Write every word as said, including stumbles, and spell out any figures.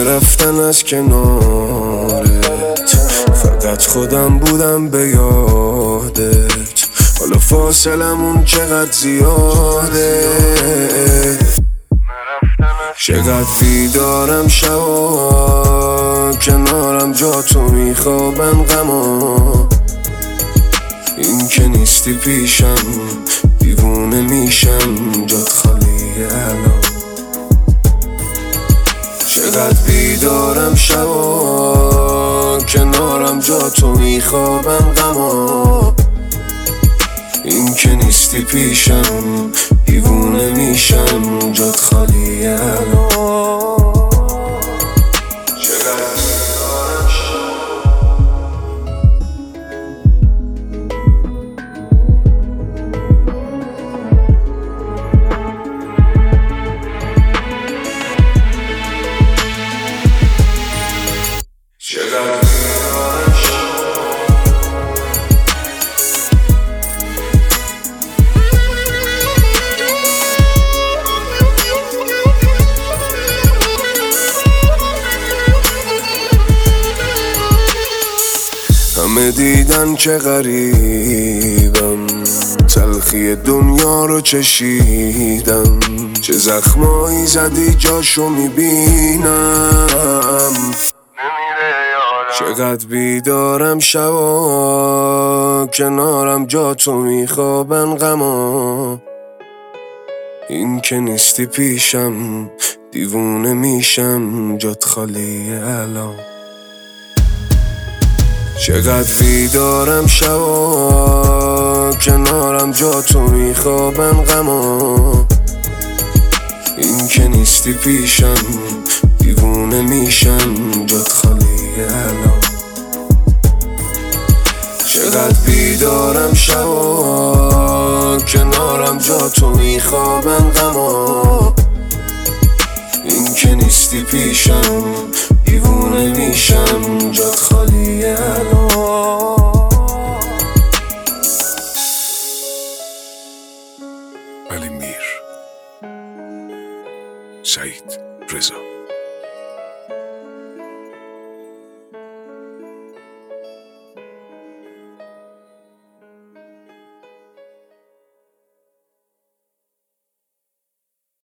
رفتن از کنارت، فقط خودم بودم به یادت. حالا فاصلمون چقدر زیاده، چقدر بیدارم شبا، کنارم جا تو میخوابن غما. این که نیستی پیشم دیوونه میشم، جات خالیه الان. چقدر بیدارم شبا، کنارم جا تو میخوابن غما. این که نیستی پیشم دیوونه میشم، جات خالیه الان. همه دیدن که غریبم، تلخی دنیا رو چشیدم. چه زخمایی زدی جاشو میبینم. چقدر بیدارم شبا، کنارم جا تو میخوابن غما. این که نیستی پیشم دیوونه میشم، جات خالیه الان. چقدر بیدارم شبا، کنارم جا تو میخوابن غما. این که نیستی پیشم دیوونه میشم، جات خالیه الان. چقدر بیدارم شبا، کنارم جا تو میخوابن غما. این که نیستی پیشم دیوونه میشم، جات خالیه الان. ولی میر، سعید رضا.